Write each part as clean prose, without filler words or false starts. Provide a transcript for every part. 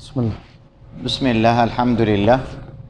بسم الله. بسم الله الحمد لله.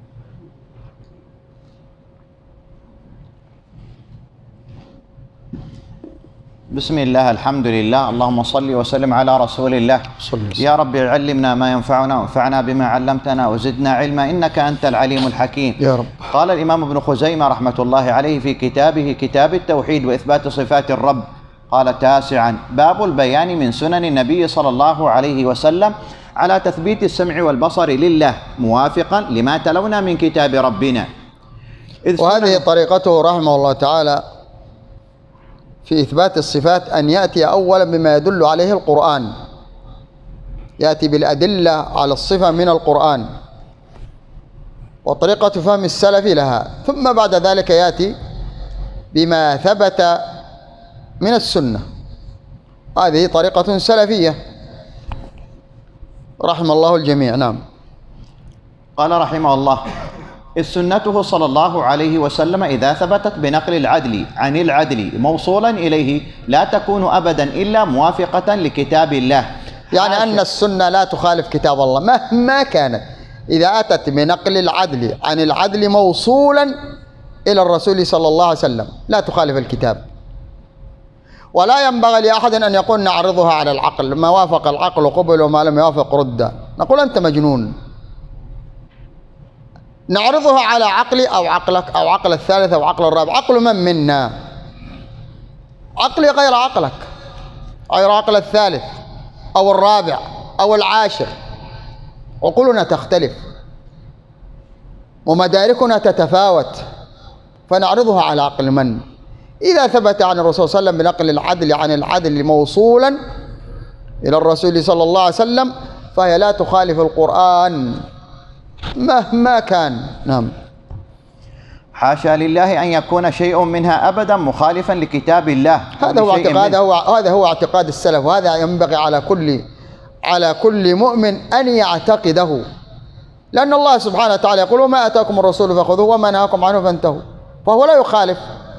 بسم الله الحمد لله. اللهم صل وسلم على رسول الله. يا رب علمنا ما ينفعنا وانفعنا بما علمتنا وزدنا علما إنك أنت العليم الحكيم يا رب. قال الإمام ابن خزيمة رحمة الله عليه في كتابه كتاب التوحيد وإثبات صفات الرب، قال تاسعا: باب البيان من سنن النبي صلى الله عليه وسلم على تثبيت السمع والبصر لله موافقا لما تلونا من كتاب ربنا. وهذه طريقته رحمه الله تعالى في إثبات الصفات، أن يأتي أولا بما يدل عليه القرآن، يأتي بالأدلة على الصفة من القرآن وطريقة فهم السلف لها، ثم بعد ذلك يأتي بما ثبت من السنة. هذه طريقة سلفية رحم الله الجميع. نعم. قال رحمه الله: إذ سنته صلى الله عليه وسلم إذا ثبتت بنقل العدل عن العدل موصولا إليه لا تكون أبدا إلا موافقة لكتاب الله. يعني أن السنة لا تخالف كتاب الله مهما كانت، إذا أتت بنقل العدل عن العدل موصولا إلى الرسول صلى الله عليه وسلم لا تخالف الكتاب. ولا ينبغي لأحد أن يقول نعرضها على العقل، ما وافق العقل قبل وما لم يوافق رد، نقول أنت مجنون. نعرضها على عقلي أو عقلك أو عقل الثالث أو عقل الرابع. عقل من منا؟ عقلي غير عقلك، غير عقل الثالث أو الرابع أو العاشر. عقولنا تختلف ومداركنا تتفاوت، فنعرضها على عقل من؟ إذا ثبت عن الرسول صلى الله عليه وسلم بنقل العدل عن العدل موصولا إلى الرسول صلى الله عليه وسلم فهي لا تخالف القرآن مهما كان. نعم. حاشا لله أن يكون شيء منها أبدا مخالفا لكتاب الله. هذا هو اعتقاد السلف، وهذا ينبغي على كل مؤمن أن يعتقده، لأن الله سبحانه وتعالى يقول: وما أتاكم الرسول فخذوه وما نهاكم عنه فانتهوا. فهو لا يخالف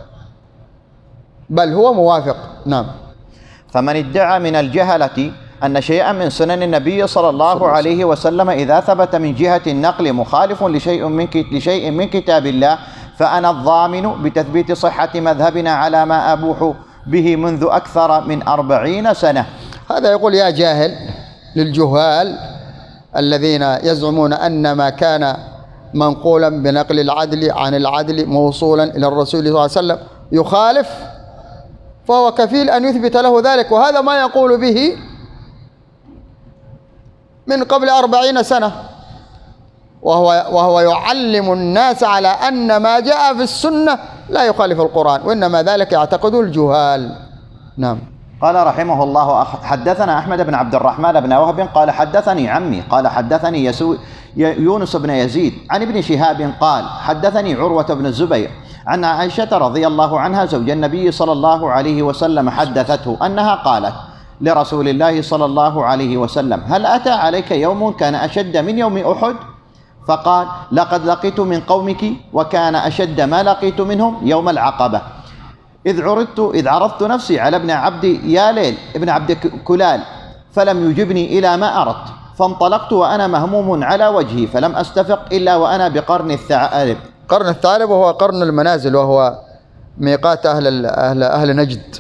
بل هو موافق. نعم. فمن ادعى من الجهلة أن شيئا من سنن النبي صلى الله عليه وسلم إذا ثبت من جهة النقل مخالف لشيء من كتاب الله فأنا الضامن بتثبيت صحة مذهبنا على ما أبوح به منذ أكثر من 40 سنة. هذا يقول يا جاهل للجهال الذين يزعمون أن ما كان منقولا بنقل العدل عن العدل موصولا إلى الرسول صلى الله عليه وسلم يخالف، فهو كفيل أن يثبت له ذلك. وهذا ما يقول به من قبل 40 سنة، وهو يعلم الناس على أن ما جاء في السنة لا يخالف القرآن، وإنما ذلك يعتقد الجهال. نعم. قال رحمه الله: حدثنا أحمد بن عبد الرحمن بن وهب قال حدثني عمي قال حدثني يونس بن يزيد عن ابن شهاب قال حدثني عروة بن الزبير عن عائشة رضي الله عنها زوج النبي صلى الله عليه وسلم حدثته أنها قالت لرسول الله صلى الله عليه وسلم: هل أتى عليك يوم كان أشد من يوم أحد؟ فقال: لقد لقيت من قومك وكان أشد ما لقيت منهم يوم العقبة، إذ عرضت نفسي على ابن عبد ياليل ابن عبد كلال فلم يجبني إلى ما أردت، فانطلقت وأنا مهموم على وجهي فلم أستفق إلا وأنا بقرن الثعالب. قرن الثعالب وهو قرن المنازل، وهو ميقات أهل نجد.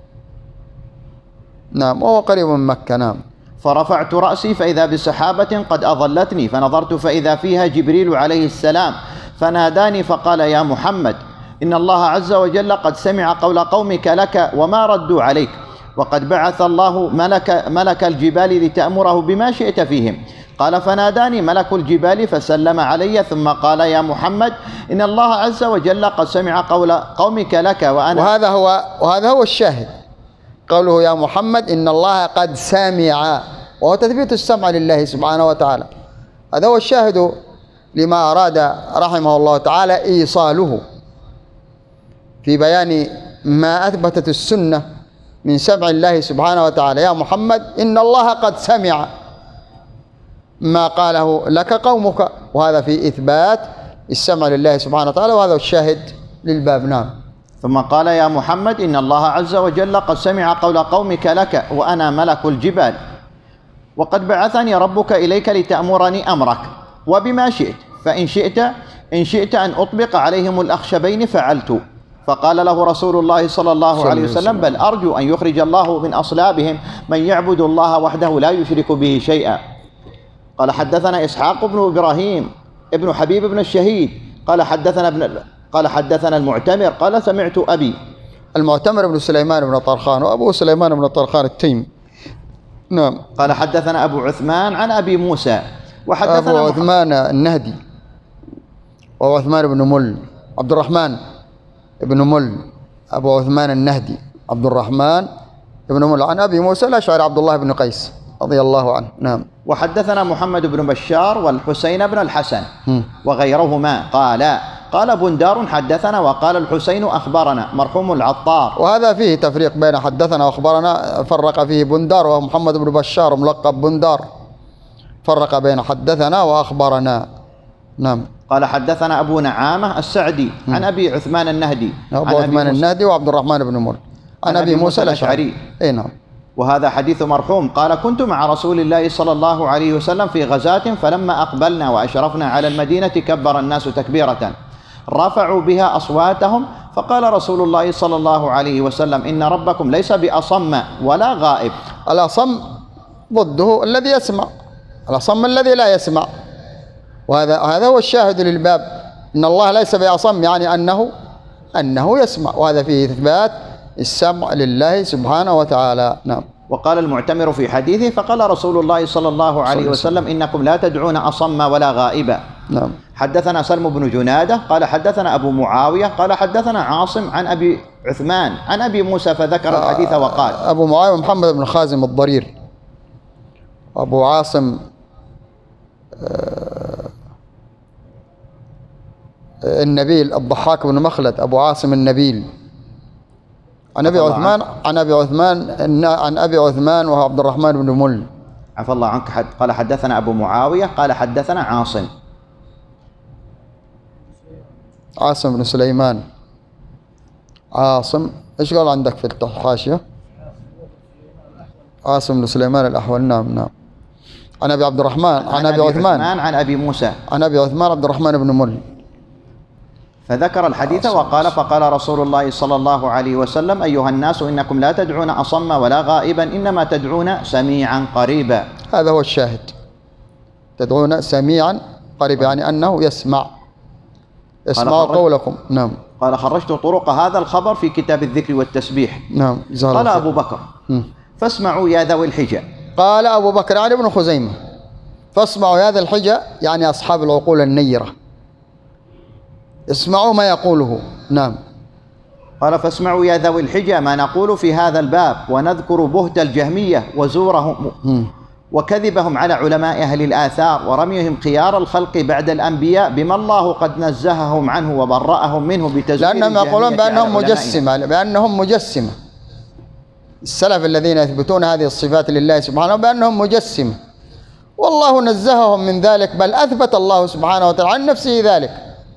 نعم. وهو قريب من مكة. نعم. فرفعت رأسي فإذا بسحابة قد أظلتني، فنظرت فإذا فيها جبريل عليه السلام فناداني فقال: يا محمد، إن الله عز وجل قد سمع قول قومك لك وما ردوا عليك، وقد بعث الله ملك الجبال لتأمره بما شئت فيهم. قال: فناداني ملك الجبال فسلم علي ثم قال: يا محمد، إن الله عز وجل قد سمع قول قومك لك وأنا. وهذا هو الشاهد، قوله يا محمد إن الله قد سمع، وهو تثبيت السمع لله سبحانه وتعالى. هذا هو الشاهد لما أراد رحمه الله تعالى إيصاله في بيان ما أثبتت السنة من سمع الله سبحانه وتعالى. يا محمد إن الله قد سمع ما قاله لك قومك، وهذا في إثبات السمع لله سبحانه وتعالى، وهذا الشاهد للباب. نعم. ثم قال: يا محمد إن الله عز وجل قد سمع قول قومك لك وأنا ملك الجبال. وقد بعثني ربك إليك لتأمرني أمرك وبما شئت، إن شئت أن أطبق عليهم الأخشبين فعلت. فقال له رسول الله صلى الله عليه وسلم: بل أرجو أن يخرج الله من أصلابهم من يعبد الله وحده لا يشرك به شيئا. قال حدثنا إسحاق بن إبراهيم ابن حبيب بن الشهيد قال حدثنا المعتمر قال سمعت أبي. المعتمر بن سليمان بن طرخان، وأبو سليمان بن طرخان التيمي. نعم. قال حدثنا أبو عثمان عن أبي موسى وحدثنا أبو عثمان النهدي وأبو عثمان بن مل عبد الرحمن بن مل، أبو عثمان النهدي عبد الرحمن بن مل، عن أبي موسى الأشعري عبد الله بن قيس رضي الله عنه. نعم. وحدثنا محمد بن بشار والحسين بن الحسن وغيرهما قال بندار حدثنا وقال الحسين أخبرنا مرحوم العطار. وهذا فيه تفريق بين حدثنا وأخبرنا، فرق فيه بندار ومحمد بن بشار ملقب بندار، فرق بين حدثنا وأخبرنا. نعم. قال حدثنا أبو نعامة السعدي عن أبي عثمان النهدي أبو عثمان النهدي وعبد الرحمن بن مر عن أبي موسى الأشعري. أي نعم. وهذا حديث مرحوم. قال كنت مع رسول الله صلى الله عليه وسلم في غزاة، فلما أقبلنا وأشرفنا على المدينة كبر الناس تكبيرة رفعوا بها أصواتهم، فقال رسول الله صلى الله عليه وسلم: إن ربكم ليس بأصم ولا غائب. الأصم ضده الذي يسمع، الأصم الذي لا يسمع، وهذا هو الشاهد للباب. إن الله ليس بأصم يعني أنه يسمع، وهذا فيه إثبات السمع لله سبحانه وتعالى. نعم. وقال المعتمر في حديثه: فقال رسول الله صلى الله عليه وسلم: إنكم لا تدعون أصم ولا غائبا. نعم. حدثنا سلم بن جنادة قال حدثنا أبو معاوية قال حدثنا عاصم عن أبي عثمان عن أبي موسى فذكر الحديث وقال. أبو معاوية محمد بن خازم الضرير، أبو عاصم النبيل الضحاك بن مخلد، أبو عاصم النبيل، عن أبي عثمان وهو عبد الرحمن بن مل. عفى الله عنك. قال حدثنا أبو معاوية قال حدثنا عاصم بن سليمان. عاصم ايش قال عندك في الحاشية؟ عاصم بن سليمان الأحول. نعم. عن أبي عبد الرحمن عن أبي عثمان عن أبي موسى عن أبي عثمان عبد الرحمن بن مل، فذكر الحديث وقال: فقال رسول الله صلى الله عليه وسلم: أيها الناس إنكم لا تدعون أصم ولا غائبا، إنما تدعون سميعا قريبا. هذا هو الشاهد، تدعون سميعا قريبا يعني أنه يسمع قولكم. نعم. قال: خرجت طرق هذا الخبر في كتاب الذكر والتسبيح. نعم. قال أبو بكر: فاسمعوا يا ذوي الحجة. قال أبو بكر علي بن خزيمة: فاسمعوا يا ذا الحجة، يعني أصحاب العقول النيرة، اسمعوا ما يقوله. نعم. قال: فاسمعوا يا ذوي الحجة ما نقول في هذا الباب، ونذكر بهت الجهمية وزورهم وكذبهم على علماء أهل الآثار ورميهم خيار الخلق بعد الأنبياء بما الله قد نزههم عنه وبرأهم منه بتزوير لأنهم يقولون بأنهم مجسمة. السلف الذين يثبتون هذه الصفات لله سبحانه بأنهم مجسمة، والله نزههم من ذلك، بل أثبت الله سبحانه وتعالى عن نفسه ذلك،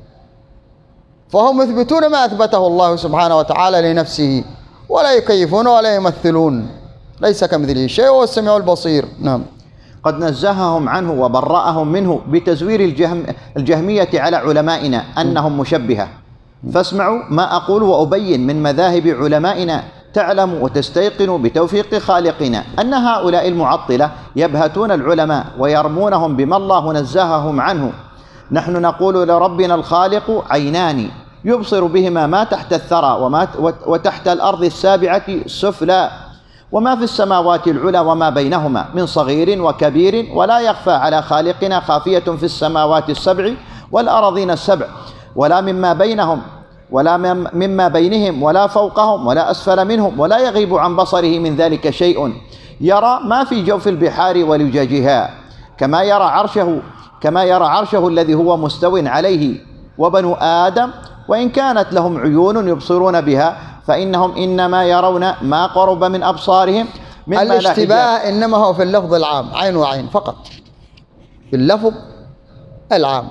فهم يثبتون ما أثبته الله سبحانه وتعالى لنفسه، ولا يكيفون ولا يمثلون، ليس كمثله شيء وهو السميع البصير. نعم. قد نزههم عنه وبرأهم منه بتزوير الجهمية على علمائنا أنهم مشبهة. فاسمعوا ما أقول وأبين من مذاهب علمائنا، تعلم وتستيقن بتوفيق خالقنا أن هؤلاء المعطلة يبهتون العلماء ويرمونهم بما الله نزههم عنه. نحن نقول لربنا الخالق عينان يبصر بهما ما تحت الثرى وتحت الأرض السابعة السفلى، وما في السماوات العلى وما بينهما من صغير وكبير، ولا يخفى على خالقنا خافية في السماوات السبع والأراضين السبع، ولا مما بينهم ولا مما بينهم ولا فوقهم ولا أسفل منهم، ولا يغيب عن بصره من ذلك شيء. يرى ما في جوف البحار ولجاجها، كما يرى عرشه الذي هو مستو عليه. وبنو آدم وإن كانت لهم عيون يبصرون بها فإنهم إنما يرون ما قرب من أبصارهم. الاشتباه إنما هو في اللفظ العام، عين وعين فقط، في اللفظ العام.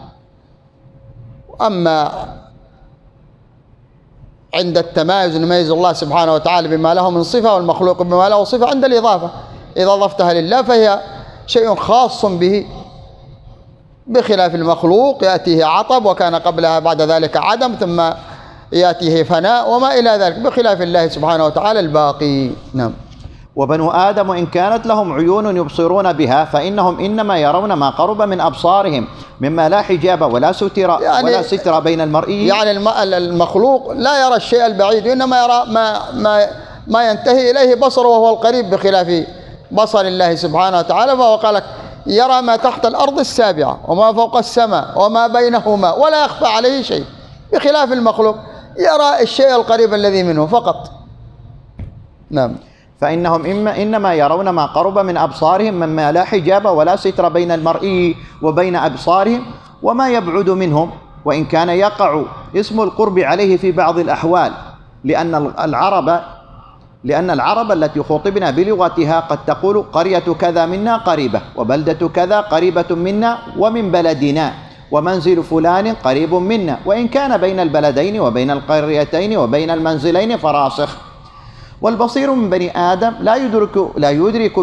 أما عند التمايز نميز الله سبحانه وتعالى بما له من صفة، والمخلوق بما له صفة. عند الإضافة إذا أضفتها لله فهي شيء خاص به، بخلاف المخلوق يأتيه عطب وكان قبلها بعد ذلك عدم ثم يأتيه فناء وما إلى ذلك، بخلاف الله سبحانه وتعالى الباقي. نعم. وبنو آدم وإن كانت لهم عيون يبصرون بها فإنهم إنما يرون ما قرب من أبصارهم مما لا حجاب ولا ستر ولا ستر بين المرئي. يعني المخلوق لا يرى الشيء البعيد، إنما يرى ما ينتهي إليه بصره وهو القريب، بخلاف بصر الله سبحانه وتعالى. فهو قال لك يرى ما تحت الأرض السابعة وما فوق السماء وما بينهما ولا يخفى عليه شيء، بخلاف المخلوق يرى الشيء القريب الذي منه فقط. نعم. فإنهم إنما يرون ما قرب من أبصارهم مما لا حجاب ولا ستر بين المرئي وبين أبصارهم وما يبعد منهم، وإن كان يقع اسم القرب عليه في بعض الأحوال، لأن العرب التي خطبنا بلغتها قد تقول قرية كذا منا قريبة، وبلدة كذا قريبة منا ومن بلدنا، ومنزل فلان قريب منا، وإن كان بين البلدين وبين القريتين وبين المنزلين فراسخ. والبصير من بني آدم لا يدرك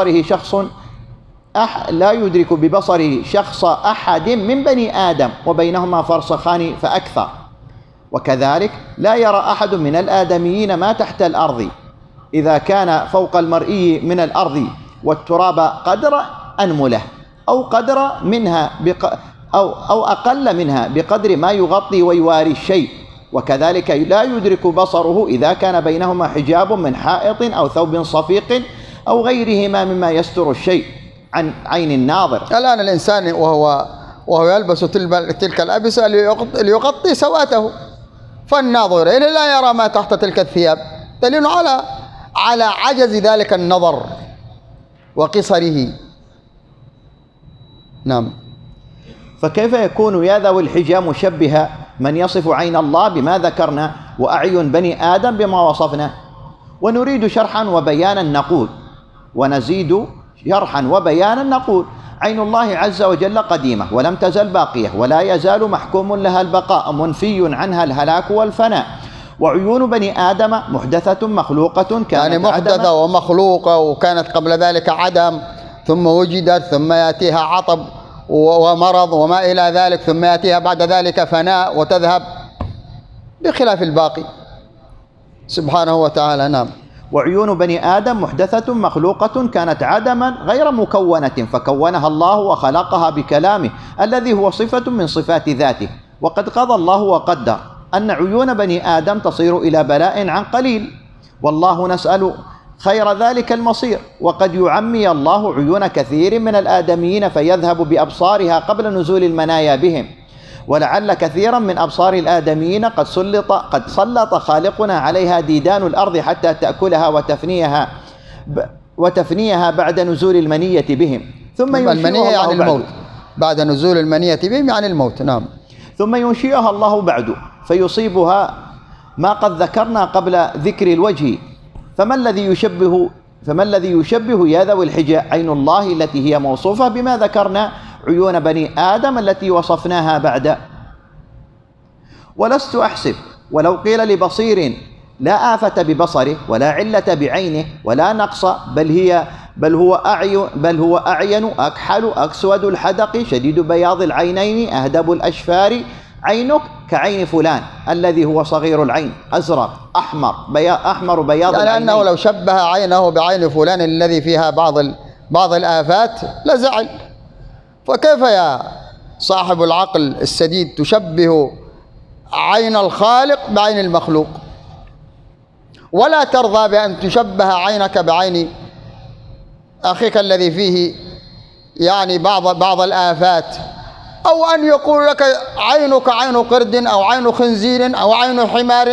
ببصره شخص أحد من بني آدم، وبينهما فرسخان فأكثر. وكذلك لا يرى أحد من الآدميين ما تحت الأرض إذا كان فوق المرئي من الأرض والتراب قدر أنمله أو قدر منها أو أقل منها بقدر ما يغطي ويواري الشيء. وكذلك لا يدرك بصره إذا كان بينهما حجاب من حائط أو ثوب صفيق أو غيرهما مما يستر الشيء عن عين الناظر. الآن الإنسان وهو يلبس تلك الألبسة ليغطي سوءته، فالناظر لا يرى ما تحت تلك الثياب، دليل على عجز ذلك النظر وقصره. نعم. فكيف يكون يا ذوي الحجى مشبها من يصف عين الله بما ذكرنا وأعين بني آدم بما وصفنا؟ ونريد شرحا وبيانا نقول، ونزيد شرحا وبيانا نقول: عين الله عز وجل قديمة ولم تزل باقية ولا يزال محكوم لها البقاء منفي عنها الهلاك والفناء. وعيون بني آدم محدثة مخلوقة كانت يعني محدثة ومخلوقة، وكانت قبل ذلك عدم ثم وجدت، ثم يأتيها عطب ومرض وما إلى ذلك، ثم يأتيها بعد ذلك فناء وتذهب، بخلاف الباقي سبحانه وتعالى. نعم. وعيون بني آدم محدثة مخلوقة كانت عدما غير مكونة فكونها الله وخلقها بكلامه الذي هو صفة من صفات ذاته. وقد قضى الله وقدر أن عيون بني آدم تصير إلى بلاء عن قليل، والله نسأل خير ذلك المصير. وقد يعمي الله عيون كثير من الآدميين فيذهب بأبصارها قبل نزول المنايا بهم، ولعل كثيرا من أبصار الآدميين قد سلط خالقنا عليها ديدان الأرض حتى تأكلها وتفنيها بعد نزول المنية بهم، ثم المنية يعني الموت، بعد نزول المنية بهم يعني الموت. نعم. ثم ينشئها الله بعد فيصيبها ما قد ذكرنا قبل ذكر الوجه. فما الذي يشبه يا ذوي الحجى عين الله التي هي موصوفة بما ذكرنا عيون بني آدم التي وصفناها بعد؟ ولست أحسب ولو قيل لبصير لا آفة ببصره ولا علة بعينه ولا نقص، بل هو أعين أكحل أسود الحدق شديد بياض العينين أهدب الأشفار، عينك كعين فلان الذي هو صغير العين أزرق أحمر بياض العينين. لأنه لو شبه عينه بعين فلان الذي فيها بعض الآفات لزعل. فكيف يا صاحب العقل السديد تشبه عين الخالق بعين المخلوق، ولا ترضى بأن تشبه عينك بعين أخيك الذي فيه يعني بعض الآفات، أو أن يقول لك عينك عين قرد أو عين خنزير أو عين حمار،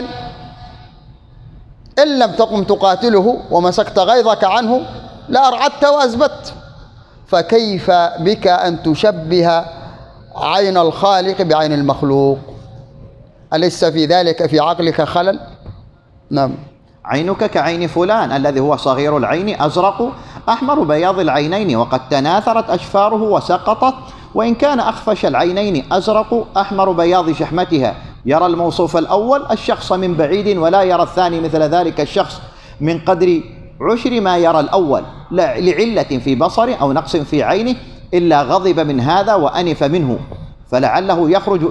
إن لم تقم تقاتله ومسكت غيظك عنه لأرعدت وأزبت. فكيف بك أن تشبه عين الخالق بعين المخلوق؟ أليس في ذلك في عقلك خلل؟ نعم. عينك كعين فلان الذي هو صغير العين أزرق أحمر بياض العينين وقد تناثرت أشفاره وسقطت، وإن كان أخفش العينين أزرق أحمر بياض شحمتها. يرى الموصوف الأول الشخص من بعيد ولا يرى الثاني مثل ذلك الشخص من قدر 10 ما يرى الأول. لعلة في بصره أو نقص في عينه إلا غضب من هذا وأنف منه، فلعله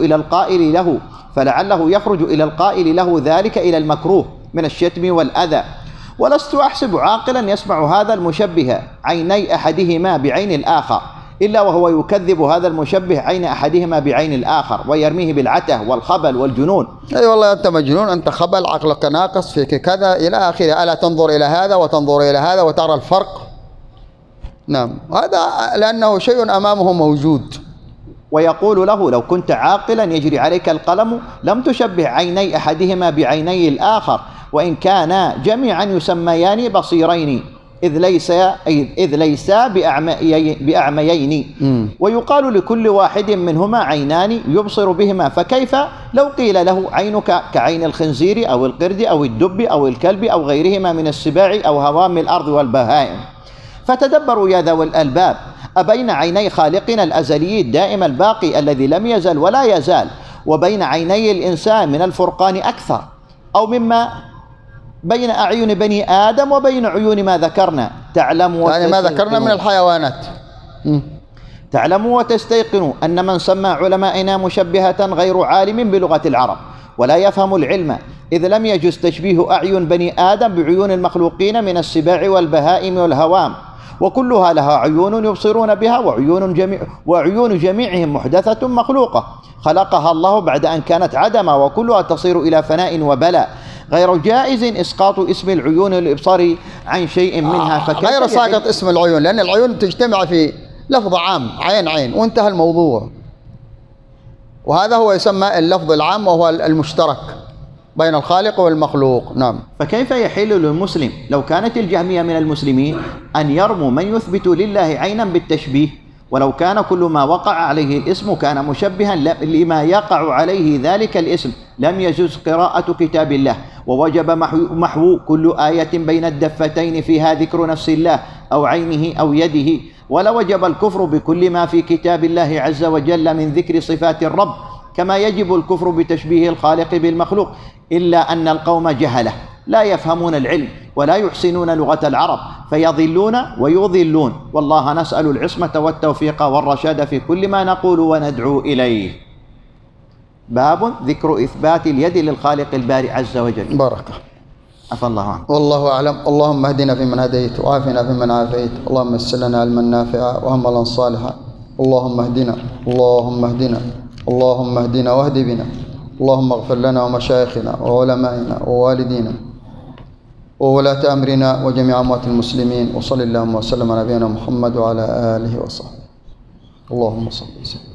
يخرج إلى القائل له ذلك إلى المكروه من الشتم والأذى. ولست أحسب عاقلا يسمع هذا المشبه عيني أحدهما بعين الآخر إلا وهو يكذب هذا المشبه عين أحدهما بعين الآخر ويرميه بالعته والخبل والجنون. أي والله أنت مجنون، أنت خبل، عقلك ناقص، فيك كذا إلى آخره. ألا تنظر إلى هذا وتنظر إلى هذا وترى الفرق؟ نعم، هذا لأنه شيء أمامه موجود. ويقول له: لو كنت عاقلا يجري عليك القلم لم تشبه عيني أحدهما بعيني الآخر، وإن كانا جميعا يسميان بصيرين إذ ليسا بأعميين، ويقال لكل واحد منهما عينان يبصر بهما، فكيف لو قيل له عينك كعين الخنزير أو القرد أو الدب أو الكلب أو غيرهما من السباع أو هوام الأرض والبهائم. فتدبروا يا ذوي الألباب، أبين عيني خالقنا الأزلي الدائم الباقي الذي لم يزل ولا يزال وبين عيني الإنسان من الفرقان أكثر، أو مما بين أعين بني آدم وبين عيون ما ذكرنا. تعلموا يعني ما ذكرنا من الحيوانات. تعلموا وتستيقنوا أن من سمى علمائنا مشبهة غير عالم بلغة العرب ولا يفهم العلم، إذ لم يجز تشبيه أعين بني آدم بعيون المخلوقين من السباع والبهائم والهوام، وكلها لها عيون يبصرون بها، وعيون جميعهم محدثة مخلوقة خلقها الله بعد أن كانت عدما، وكلها تصير إلى فناء وبلاء، غير جائز إسقاط اسم العيون الإبصار عن شيء منها. غير ساقط اسم العيون، لأن العيون تجتمع في لفظ عام، عين وانتهى الموضوع. وهذا هو يسمى اللفظ العام وهو المشترك بين الخالق والمخلوق. نعم. فكيف يحل للمسلم لو كانت الجهمية من المسلمين أن يرموا من يثبت لله عينا بالتشبيه، ولو كان كل ما وقع عليه الاسم كان مشبها لما يقع عليه ذلك الاسم لم يجوز قراءة كتاب الله، ووجب محو كل آية بين الدفتين فيها ذكر نفس الله أو عينه أو يده، ولوجب الكفر بكل ما في كتاب الله عز وجل من ذكر صفات الرب، كما يجب الكفر بتشبيه الخالق بالمخلوق، إلا أن القوم جهلة لا يفهمون العلم ولا يحسنون لغة العرب فيضلون ويضلون، والله نسأل العصمة والتوفيق والرشاد في كل ما نقول وندعو إليه. باب ذكر إثبات اليد للخالق البارئ عز وجل. بركة. عفى الله عنه. والله أعلم. اللهم اهدنا فيمن هديت وعافنا فيمن عافيت، اللهم يسر لنا علما نافعا وعملا صالحا، اللهم اهدنا اللهم اهدنا واهد بنا، اللهم اغفر لنا ومشايخنا وعلمائنا ووالدينا وولاة أمرنا وجميع أموات المسلمين، وصل اللهم وسلم على نبينا محمد وعلى آله وصحبه. اللهم صل وسلم.